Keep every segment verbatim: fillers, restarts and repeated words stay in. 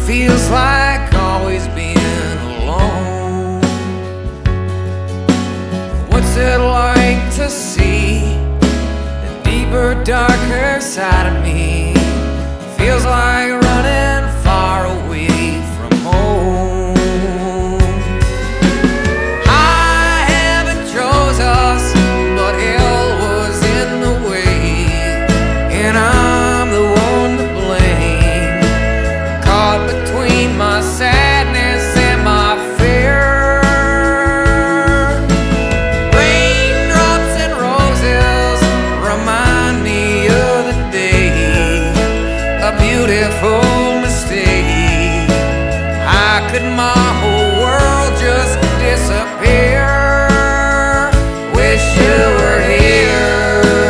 feels like always being alone. What's it like to see the deeper, darker side of me? Feels like running far away from home. High heaven chose us, but hell was in the way, and I'm the one to blame, caught between my sadness and my fear. Raindrops and roses remind me of the day, a beautiful mistake. How could my whole world just disappear? Wish you were here.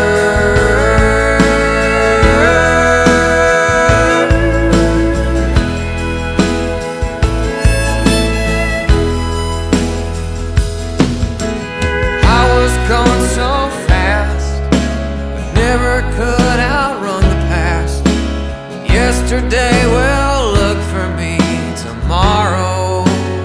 I was going so fast, but never could outrun the past. Yesterday will look for me tomorrow.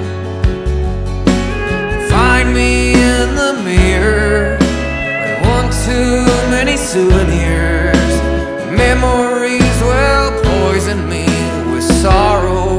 Find me in the mirror with one too many souvenirs. Memories will poison me with sorrow.